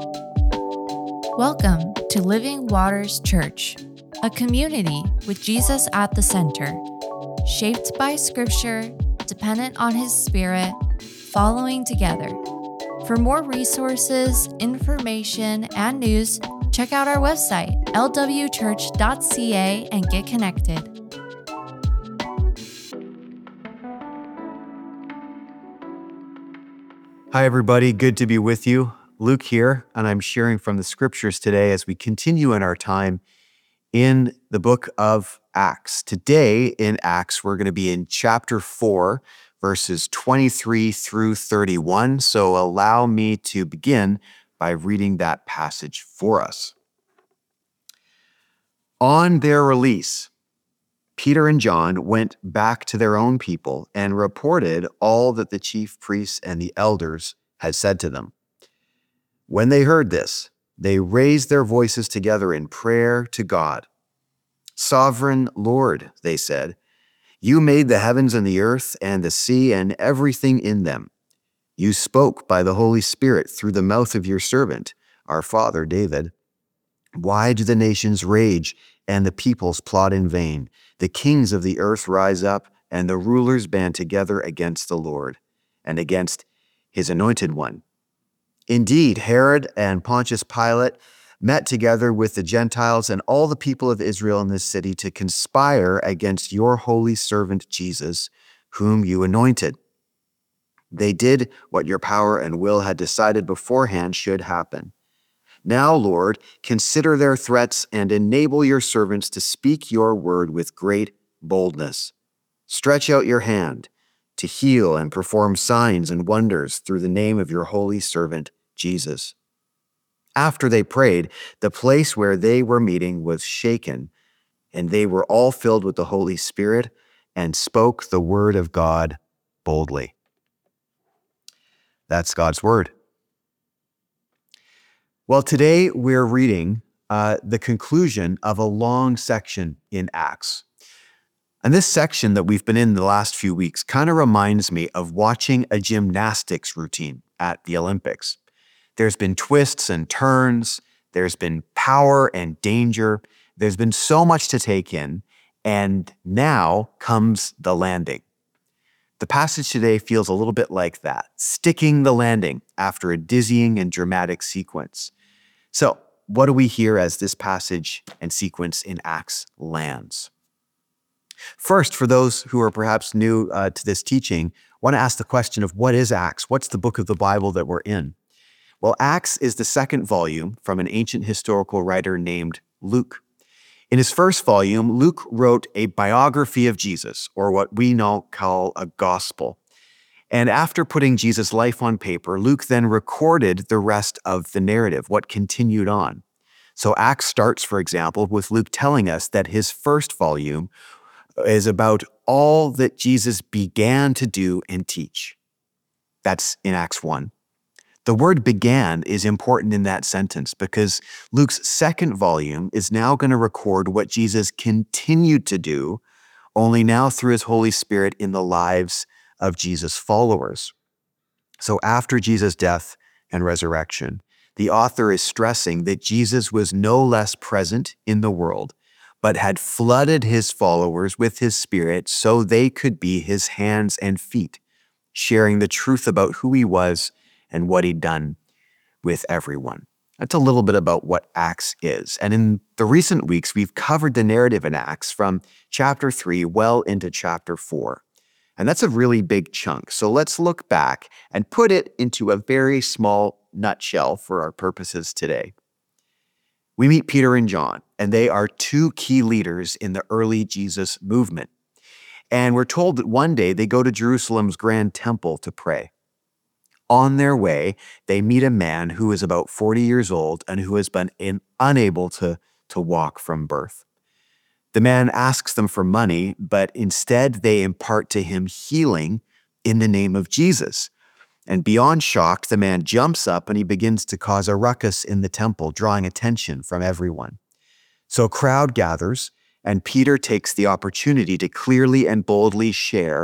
Welcome to Living Waters Church, a community with Jesus at the center, shaped by Scripture, dependent on His Spirit, following together. For more resources, information, and news, check out our website, lwchurch.ca, and get connected. Hi, everybody. Good to be with you. Luke here, and I'm sharing from the scriptures today as we continue in our time in the book of Acts. Today in Acts, we're going to be in chapter 4, verses 23 through 31. So allow me to begin by reading that passage for us. On their release, Peter and John went back to their own people and reported all that the chief priests and the elders had said to them. When they heard this, they raised their voices together in prayer to God. Sovereign Lord, they said, you made the heavens and the earth and the sea and everything in them. You spoke by the Holy Spirit through the mouth of your servant, our father David. Why do the nations rage and the peoples plot in vain? The kings of the earth rise up and the rulers band together against the Lord and against his anointed one. Indeed, Herod and Pontius Pilate met together with the Gentiles and all the people of Israel in this city to conspire against your holy servant Jesus, whom you anointed. They did what your power and will had decided beforehand should happen. Now, Lord, consider their threats and enable your servants to speak your word with great boldness. Stretch out your hand to heal and perform signs and wonders through the name of your holy servant, Jesus. After they prayed, the place where they were meeting was shaken, and they were all filled with the Holy Spirit and spoke the word of God boldly. That's God's word. Well, today we're reading the conclusion of a long section in Acts. And this section that we've been in the last few weeks kind of reminds me of watching a gymnastics routine at the Olympics. There's been twists and turns, there's been power and danger, there's been so much to take in, and now comes the landing. The passage today feels a little bit like that, sticking the landing after a dizzying and dramatic sequence. So, what do we hear as this passage and sequence in Acts lands? First, for those who are perhaps new to this teaching, I want to ask the question of what is Acts? What's the book of the Bible that we're in? Well, Acts is the second volume from an ancient historical writer named Luke. In his first volume, Luke wrote a biography of Jesus, or what we now call a gospel. And after putting Jesus' life on paper, Luke then recorded the rest of the narrative, what continued on. So Acts starts, for example, with Luke telling us that his first volume is about all that Jesus began to do and teach. That's in Acts 1. The word began is important in that sentence because Luke's second volume is now going to record what Jesus continued to do, only now through his Holy Spirit in the lives of Jesus' followers. So after Jesus' death and resurrection, the author is stressing that Jesus was no less present in the world, but had flooded his followers with his Spirit so they could be his hands and feet, sharing the truth about who he was and what he'd done with everyone. That's a little bit about what Acts is. And in the recent weeks, we've covered the narrative in Acts from chapter 3 well into chapter 4. And that's a really big chunk. So let's look back and put it into a very small nutshell for our purposes today. We meet Peter and John, and they are two key leaders in the early Jesus movement. And we're told that one day they go to Jerusalem's grand temple to pray. On their way, they meet a man who is about 40 years old and who has been unable to walk from birth. The man asks them for money, but instead they impart to him healing in the name of Jesus. And beyond shocked, the man jumps up and he begins to cause a ruckus in the temple, drawing attention from everyone. So a crowd gathers, and Peter takes the opportunity to clearly and boldly share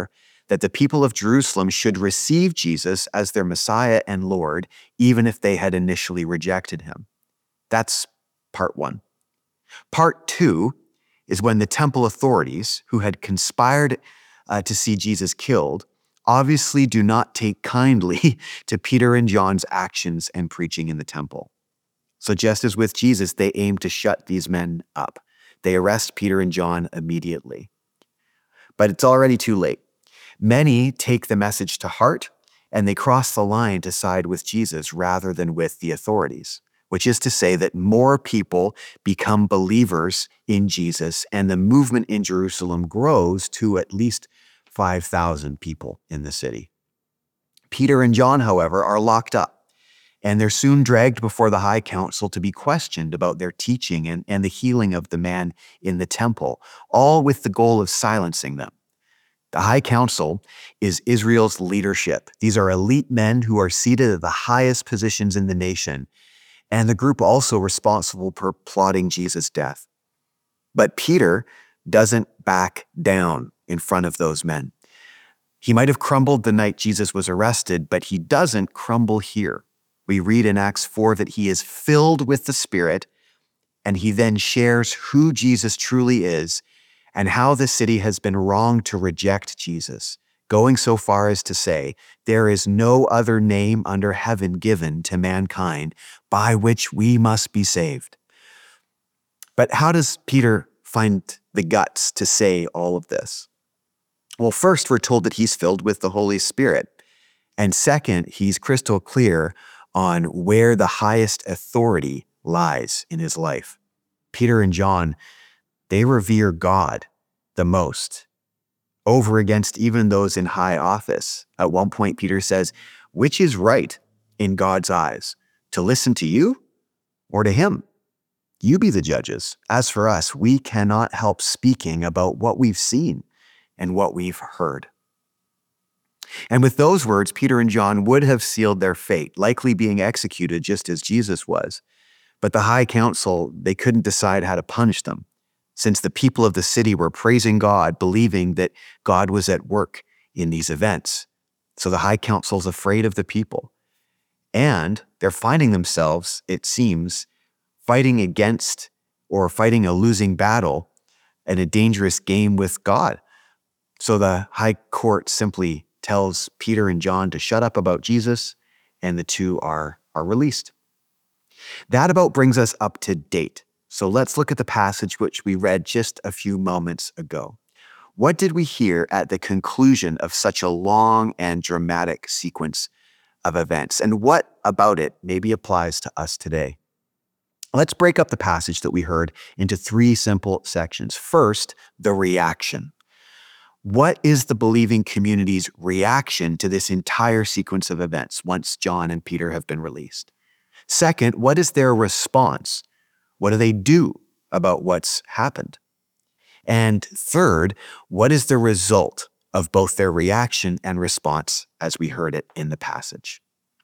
that the people of Jerusalem should receive Jesus as their Messiah and Lord, even if they had initially rejected him. That's part one. Part two is when the temple authorities, who had conspired to see Jesus killed, obviously do not take kindly to Peter and John's actions and preaching in the temple. So just as with Jesus, they aim to shut these men up. They arrest Peter and John immediately. But it's already too late. Many take the message to heart, and they cross the line to side with Jesus rather than with the authorities, which is to say that more people become believers in Jesus, and the movement in Jerusalem grows to at least 5,000 people in the city. Peter and John, however, are locked up, and they're soon dragged before the high council to be questioned about their teaching and the healing of the man in the temple, all with the goal of silencing them. The high council is Israel's leadership. These are elite men who are seated at the highest positions in the nation, and the group also responsible for plotting Jesus' death. But Peter doesn't back down in front of those men. He might have crumbled the night Jesus was arrested, but he doesn't crumble here. We read in Acts 4 that he is filled with the Spirit, and he then shares who Jesus truly is and how the city has been wrong to reject Jesus, going so far as to say, there is no other name under heaven given to mankind by which we must be saved. But how does Peter find the guts to say all of this? Well, first, we're told that he's filled with the Holy Spirit. And second, he's crystal clear on where the highest authority lies in his life. Peter and John, they revere God the most, over against even those in high office. At one point, Peter says, which is right in God's eyes, to listen to you or to him? You be the judges. As for us, we cannot help speaking about what we've seen and what we've heard. And with those words, Peter and John would have sealed their fate, likely being executed just as Jesus was. But the high council, they couldn't decide how to punish them, since the people of the city were praising God, believing that God was at work in these events. So the high council's afraid of the people. And they're finding themselves, it seems, fighting against or fighting a losing battle and a dangerous game with God. So the high court simply tells Peter and John to shut up about Jesus, and the two are released. That about brings us up to date. So let's look at the passage which we read just a few moments ago. What did we hear at the conclusion of such a long and dramatic sequence of events? And what about it maybe applies to us today? Let's break up the passage that we heard into three simple sections. First, the reaction. What is the believing community's reaction to this entire sequence of events once John and Peter have been released? Second, what is their response? What do they do about what's happened? And third, what is the result of both their reaction and response as we heard it in the passage?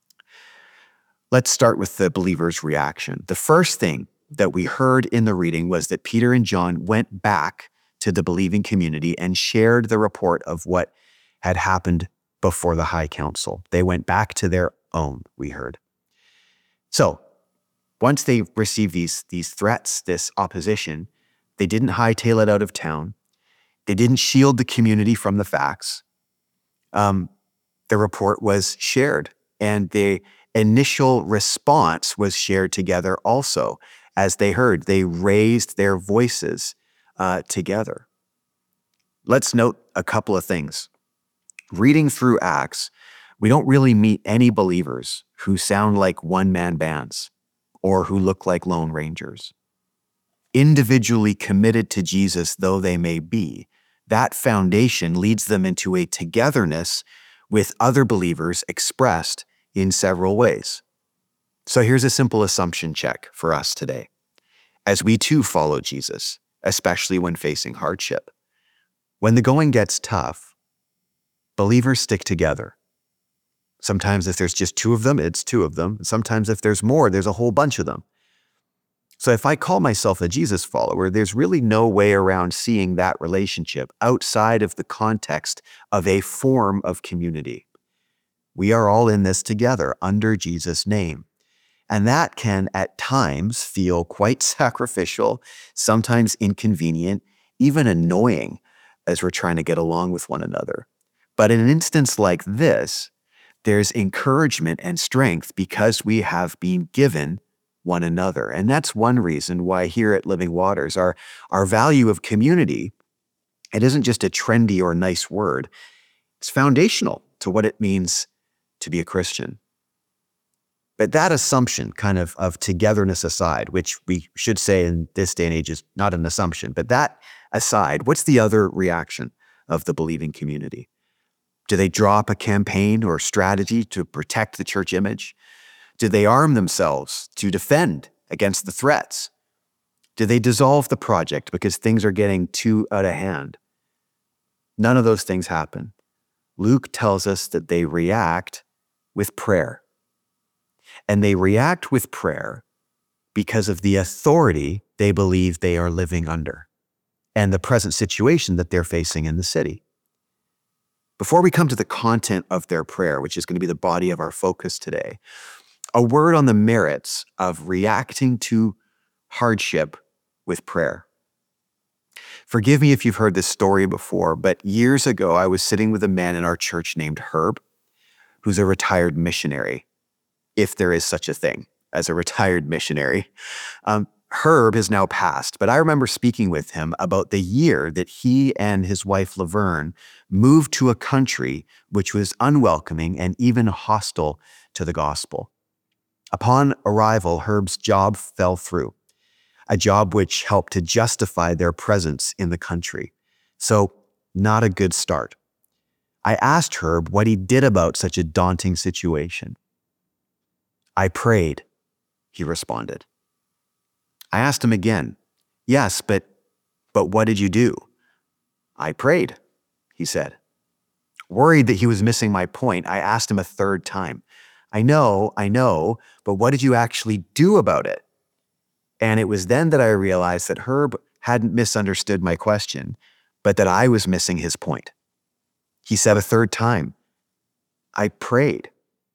Let's start with the believer's reaction. The first thing that we heard in the reading was that Peter and John went back to the believing community and shared the report of what had happened before the high council. They went back to their own, we heard. So once they received these threats, this opposition, they didn't hightail it out of town. They didn't shield the community from the facts. The report was shared, and the initial response was shared together also. As they heard, they raised their voices together. Let's note a couple of things. Reading through Acts, we don't really meet any believers who sound like one-man bands or who look like lone rangers. Individually committed to Jesus though they may be, that foundation leads them into a togetherness with other believers expressed in several ways. So here's a simple assumption check for us today. As we too follow Jesus, especially when facing hardship, when the going gets tough, believers stick together. Sometimes if there's just two of them, it's two of them. Sometimes if there's more, there's a whole bunch of them. So if I call myself a Jesus follower, there's really no way around seeing that relationship outside of the context of a form of community. We are all in this together under Jesus' name. And that can at times feel quite sacrificial, sometimes inconvenient, even annoying as we're trying to get along with one another. But in an instance like this, there's encouragement and strength because we have been given one another. And that's one reason why here at Living Waters, our value of community, it isn't just a trendy or nice word. It's foundational to what it means to be a Christian. But that assumption kind of togetherness aside, which we should say in this day and age is not an assumption, but that aside, what's the other reaction of the believing community? Do they draw up a campaign or strategy to protect the church image? Do they arm themselves to defend against the threats? Do they dissolve the project because things are getting too out of hand? None of those things happen. Luke tells us that they react with prayer. And they react with prayer because of the authority they believe they are living under and the present situation that they're facing in the city. Before we come to the content of their prayer, which is going to be the body of our focus today, a word on the merits of reacting to hardship with prayer. Forgive me if you've heard this story before, but years ago, I was sitting with a man in our church named Herb, who's a retired missionary, if there is such a thing as a retired missionary. Herb has now passed, but I remember speaking with him about the year that he and his wife Laverne moved to a country which was unwelcoming and even hostile to the gospel. Upon arrival, Herb's job fell through, a job which helped to justify their presence in the country. So, not a good start. I asked Herb what he did about such a daunting situation. "I prayed," he responded. I asked him again, "Yes, but what did you do?" "I prayed," he said. Worried that he was missing my point, I asked him a third time, I know, but what did you actually do about it?" And it was then that I realized that Herb hadn't misunderstood my question, but that I was missing his point. He said a third time, "I prayed."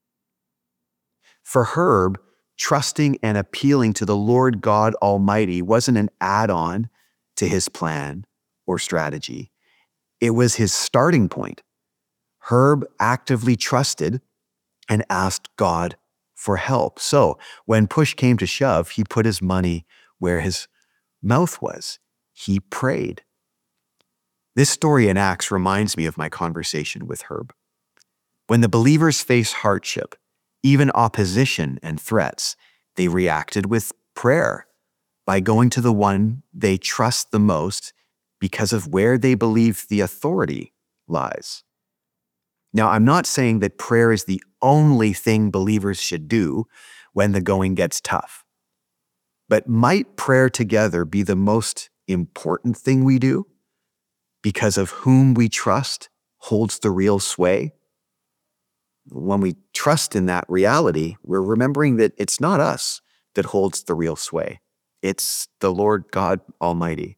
For Herb, trusting and appealing to the Lord God Almighty wasn't an add-on to his plan or strategy. It was his starting point. Herb actively trusted and asked God for help. So when push came to shove, he put his money where his mouth was. He prayed. This story in Acts reminds me of my conversation with Herb. When the believers face hardship, even opposition and threats, they reacted with prayer by going to the one they trust the most because of where they believe the authority lies. Now, I'm not saying that prayer is the only thing believers should do when the going gets tough. But might prayer together be the most important thing we do because of whom we trust holds the real sway? When we trust in that reality, we're remembering that it's not us that holds the real sway. It's the Lord God Almighty.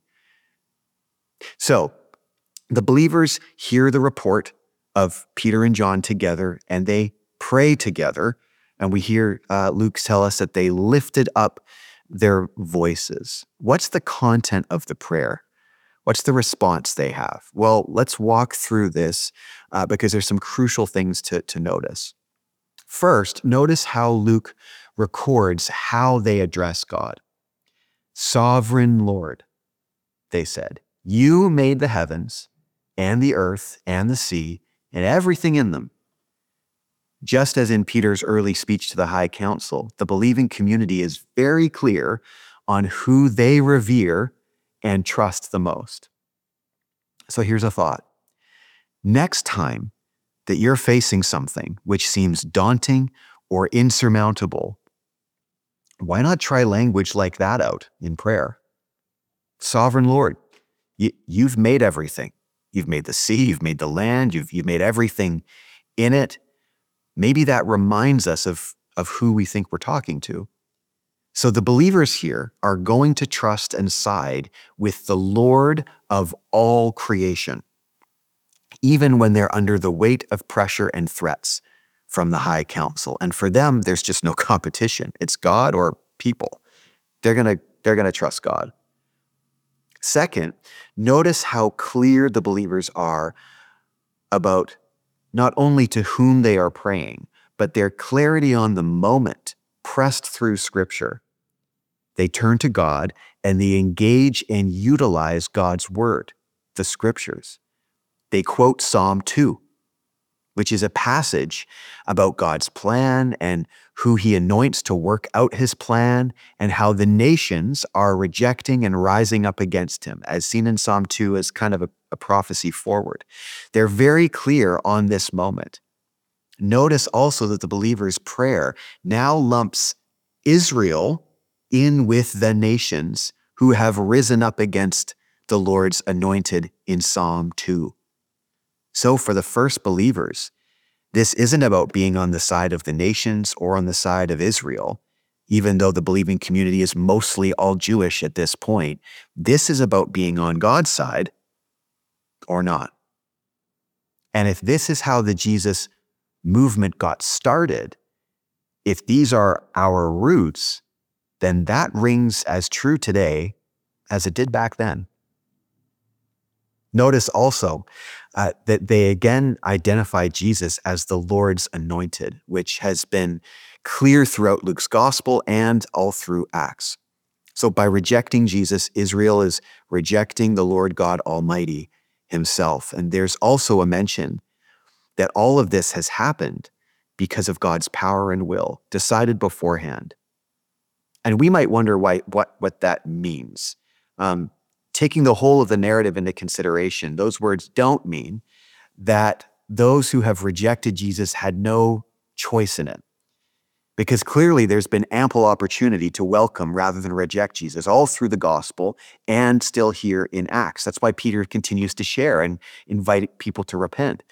So the believers hear the report of Peter and John together, and they pray together. And we hear Luke tell us that they lifted up their voices. What's the content of the prayer? What's the response they have? Well, let's walk through this because there's some crucial things to notice. First, notice how Luke records how they address God. "Sovereign Lord," they said, "you made the heavens and the earth and the sea and everything in them." Just as in Peter's early speech to the High Council, the believing community is very clear on who they revere and trust the most. So here's a thought. Next time that you're facing something which seems daunting or insurmountable, why not try language like that out in prayer? "Sovereign Lord, you've made everything. You've made the sea, you've made the land, you've made everything in it." Maybe that reminds us of who we think we're talking to. So the believers here are going to trust and side with the Lord of all creation, even when they're under the weight of pressure and threats from the high council. And for them, there's just no competition. It's God or people. They're gonna trust God. Second, notice how clear the believers are about not only to whom they are praying, but their clarity on the moment pressed through Scripture. They turn to God and they engage and utilize God's word, the Scriptures. They quote Psalm 2, which is a passage about God's plan and who he anoints to work out his plan and how the nations are rejecting and rising up against him, as seen in Psalm 2 as kind of a prophecy forward. They're very clear on this moment. Notice also that the believer's prayer now lumps Israel in with the nations who have risen up against the Lord's anointed in Psalm 2. So for the first believers, this isn't about being on the side of the nations or on the side of Israel, even though the believing community is mostly all Jewish at this point. This is about being on God's side or not. And if this is how the Jesus movement got started, if these are our roots, then that rings as true today as it did back then. Notice also that they again identify Jesus as the Lord's anointed, which has been clear throughout Luke's gospel and all through Acts. So by rejecting Jesus, Israel is rejecting the Lord God Almighty himself. And there's also a mention that all of this has happened because of God's power and will, decided beforehand. And we might wonder what that means. Taking the whole of the narrative into consideration, those words don't mean that those who have rejected Jesus had no choice in it. Because clearly there's been ample opportunity to welcome rather than reject Jesus all through the gospel and still here in Acts. That's why Peter continues to share and invite people to repent.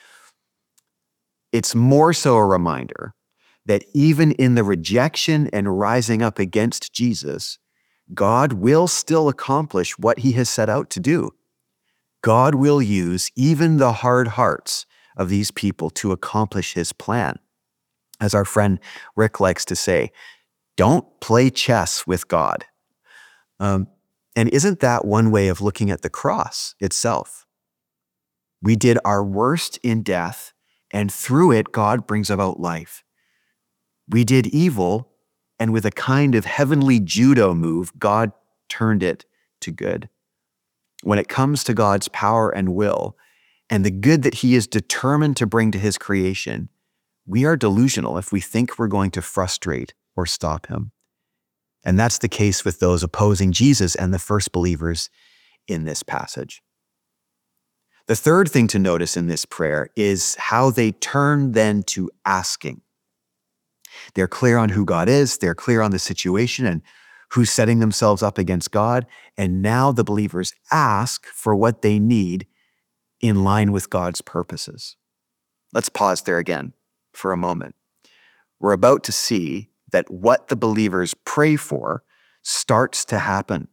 It's more so a reminder that even in the rejection and rising up against Jesus, God will still accomplish what he has set out to do. God will use even the hard hearts of these people to accomplish his plan. As our friend Rick likes to say, don't play chess with God. And isn't that one way of looking at the cross itself? We did our worst in death, and through it, God brings about life. We did evil, and with a kind of heavenly judo move, God turned it to good. When it comes to God's power and will, and the good that he is determined to bring to his creation, we are delusional if we think we're going to frustrate or stop him. And that's the case with those opposing Jesus and the first believers in this passage. The third thing to notice in this prayer is how they turn then to asking. They're clear on who God is, they're clear on the situation and who's setting themselves up against God, and now the believers ask for what they need in line with God's purposes. Let's pause there again for a moment. We're about to see that what the believers pray for starts to happen.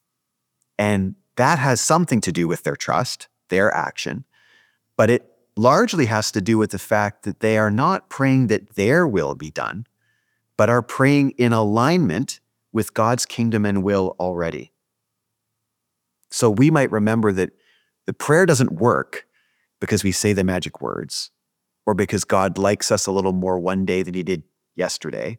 And that has something to do with their trust, their action, but it largely has to do with the fact that they are not praying that their will be done, but are praying in alignment with God's kingdom and will already. So we might remember that the prayer doesn't work because we say the magic words or because God likes us a little more one day than he did yesterday,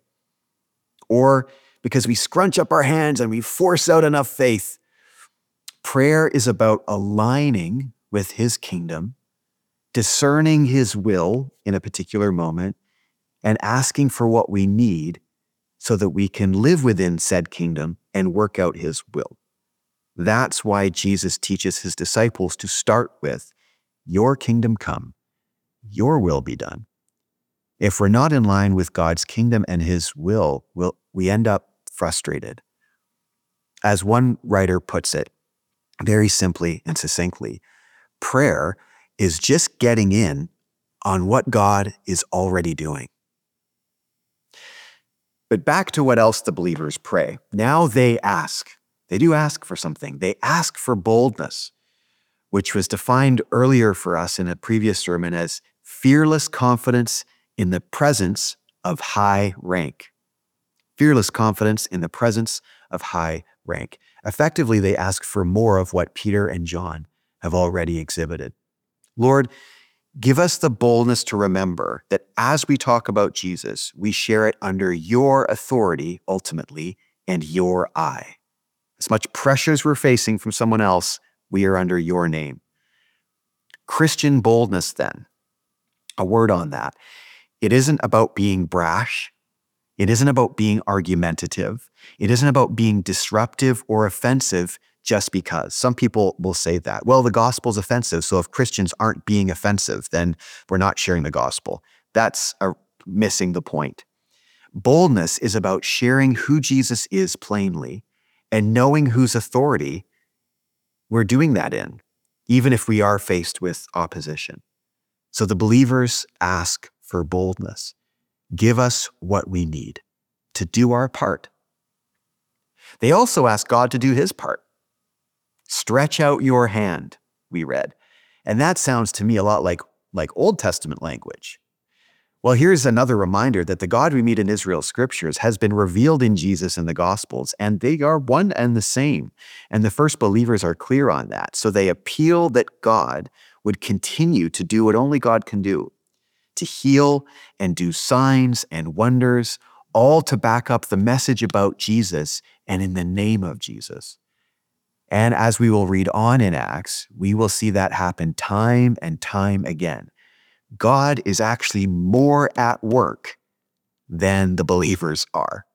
or because we scrunch up our hands and we force out enough faith. Prayer is about aligning with his kingdom, discerning his will in a particular moment, and asking for what we need so that we can live within said kingdom and work out his will. That's why Jesus teaches his disciples to start with, your kingdom come, your will be done. If we're not in line with God's kingdom and his will, we end up frustrated. As one writer puts it, very simply and succinctly, prayer is just getting in on what God is already doing. But back to what else the believers pray. Now they ask. They do ask for something. They ask for boldness, which was defined earlier for us in a previous sermon as fearless confidence in the presence of high rank. Fearless confidence in the presence of high rank. Effectively, they ask for more of what Peter and John have already exhibited. Lord, give us the boldness to remember that as we talk about Jesus, we share it under your authority, ultimately, and your eye. As much pressure as we're facing from someone else, we are under your name. Christian boldness, then, a word on that. It isn't about being brash. It isn't about being argumentative. It isn't about being disruptive or offensive just because. Some people will say that. Well, the gospel's offensive, so if Christians aren't being offensive, then we're not sharing the gospel. That's missing the point. Boldness is about sharing who Jesus is plainly and knowing whose authority we're doing that in, even if we are faced with opposition. So the believers ask for boldness. Give us what we need to do our part. They also ask God to do his part. Stretch out your hand, we read. And that sounds to me a lot like Old Testament language. Well, here's another reminder that the God we meet in Israel's scriptures has been revealed in Jesus and the Gospels, and they are one and the same. And the first believers are clear on that. So they appeal that God would continue to do what only God can do, to heal and do signs and wonders, all to back up the message about Jesus and in the name of Jesus. And as we will read on in Acts, we will see that happen time and time again. God is actually more at work than the believers are.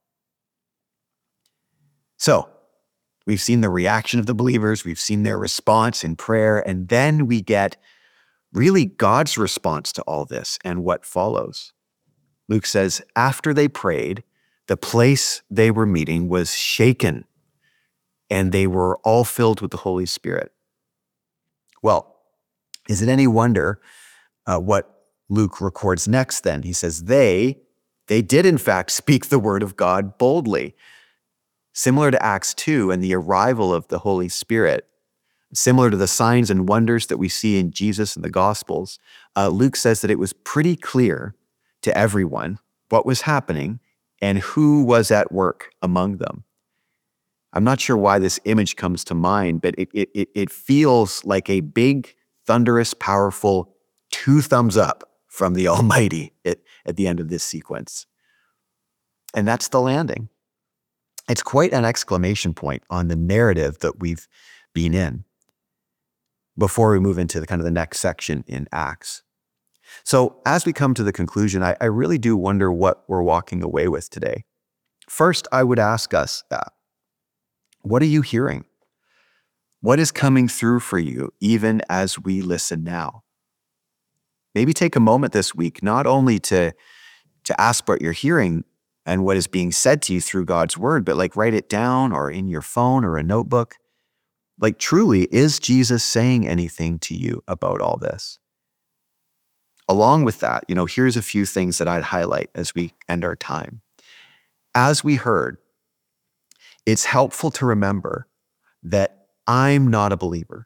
So, we've seen the reaction of the believers, we've seen their response in prayer, and then we get really God's response to all this and what follows. Luke says, after they prayed, the place they were meeting was shaken, and they were all filled with the Holy Spirit. Well, is it any wonder what Luke records next then? He says, they did in fact speak the word of God boldly. Similar to Acts 2 and the arrival of the Holy Spirit, similar to the signs and wonders that we see in Jesus and the Gospels, Luke says that it was pretty clear to everyone what was happening and who was at work among them. I'm not sure why this image comes to mind, but it feels like a big, thunderous, powerful 2 thumbs up from the Almighty at the end of this sequence. And that's the landing. It's quite an exclamation point on the narrative that we've been in before we move into the next section in Acts. So as we come to the conclusion, I really do wonder what we're walking away with today. First, I would ask us that. What are you hearing? What is coming through for you even as we listen now? Maybe take a moment this week, not only to ask what you're hearing and what is being said to you through God's word, but write it down or in your phone or a notebook. Truly, is Jesus saying anything to you about all this? Along with that, here's a few things that I'd highlight as we end our time. As we heard, it's helpful to remember that I'm not a believer.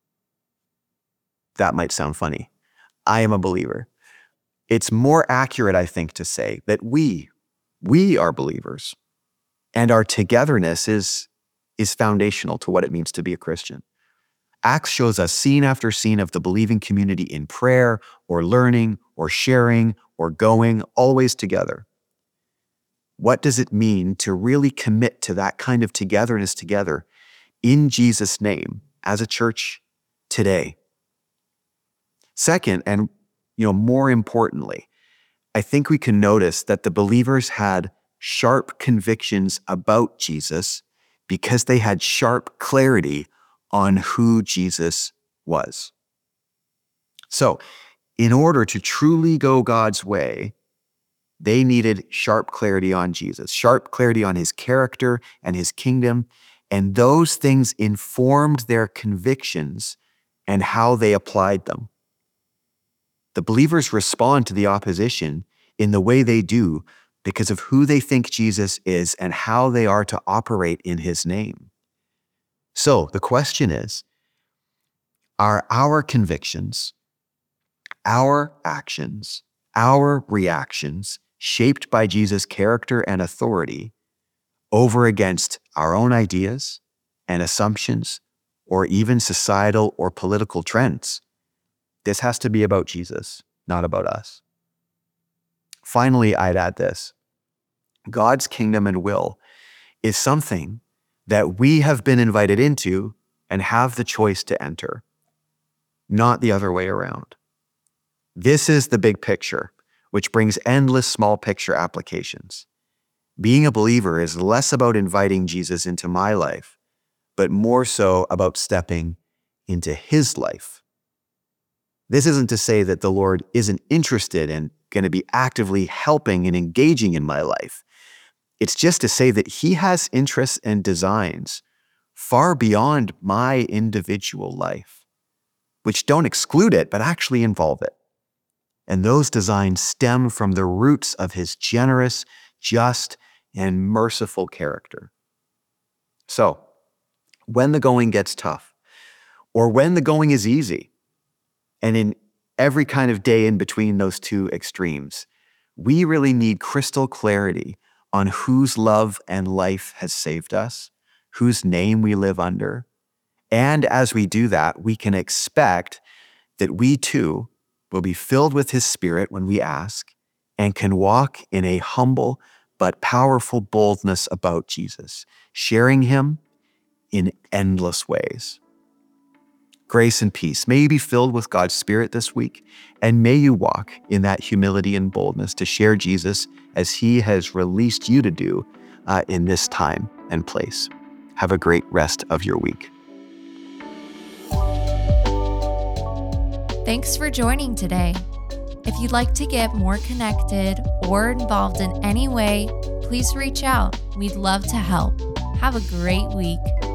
That might sound funny. I am a believer. It's more accurate, I think, to say that we are believers, and our togetherness is foundational to what it means to be a Christian. Acts shows us scene after scene of the believing community in prayer or learning or sharing or going, always together. What does it mean to really commit to that kind of togetherness together in Jesus' name as a church today? Second, and more importantly, I think we can notice that the believers had sharp convictions about Jesus because they had sharp clarity on who Jesus was. So, in order to truly go God's way, they needed sharp clarity on Jesus, sharp clarity on his character and his kingdom, and those things informed their convictions and how they applied them. The believers respond to the opposition in the way they do because of who they think Jesus is and how they are to operate in his name. So the question is, are our convictions, our actions, our reactions shaped by Jesus' character and authority over against our own ideas and assumptions, or even societal or political trends? This has to be about Jesus, not about us. Finally, I'd add this. God's kingdom and will is something that we have been invited into and have the choice to enter, not the other way around. This is the big picture, which brings endless small picture applications. Being a believer is less about inviting Jesus into my life, but more so about stepping into his life. This isn't to say that the Lord isn't interested and going to be actively helping and engaging in my life. It's just to say that he has interests and designs far beyond my individual life, which don't exclude it, but actually involve it. And those designs stem from the roots of his generous, just, and merciful character. So, when the going gets tough, or when the going is easy, and in every kind of day in between those two extremes, we really need crystal clarity on whose love and life has saved us, whose name we live under. And as we do that, we can expect that we too will be filled with his Spirit when we ask, and can walk in a humble but powerful boldness about Jesus, sharing him in endless ways. Grace and peace. May you be filled with God's Spirit this week, and may you walk in that humility and boldness to share Jesus as he has released you to do in this time and place. Have a great rest of your week. Thanks for joining today. If you'd like to get more connected or involved in any way, please reach out. We'd love to help. Have a great week.